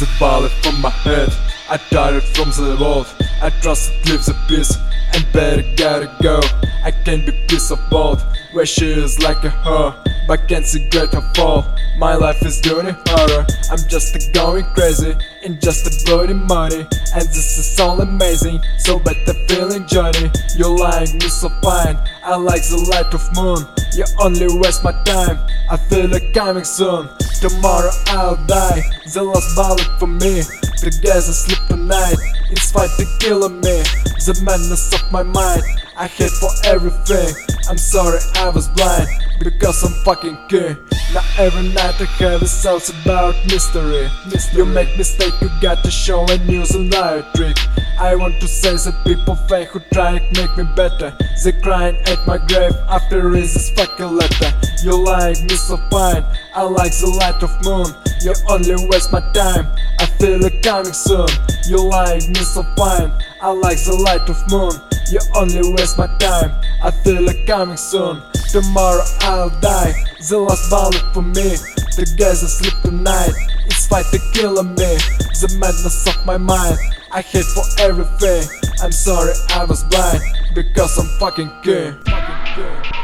a bullet from my head. I died from the world. I trust it leaves a piece, and better gotta go. I can't be piece of both, where she is like a whore, but can't see great her fall. My life is doing a horror. I'm just going crazy in just a bloody money, and this is all amazing. So better feeling Johnny. You like me so fine. I like the light of moon. You only waste my time. I feel it coming soon. Tomorrow I'll die. The last bullet for me. Together sleep tonight. It's fighting killing me. The madness of my mind. I hate for everything. I'm sorry I was blind, because I'm fucking king. Now every night I have a thoughts about mystery. You make mistake, you got to show and use a liar trick. I want to say that people fake who try to make me better. They crying at my grave after reading this fucking letter. You like me so fine. I like the light of moon. You only waste my time. I feel it coming soon. You like me so fine. I like the light of moon. You only waste my time. I feel it coming soon. Tomorrow I'll die. The last bullet for me. Together sleep tonight. It's fighting killing me. The madness of my mind. I hate for everything. I'm sorry I was blind, because I'm fucking king.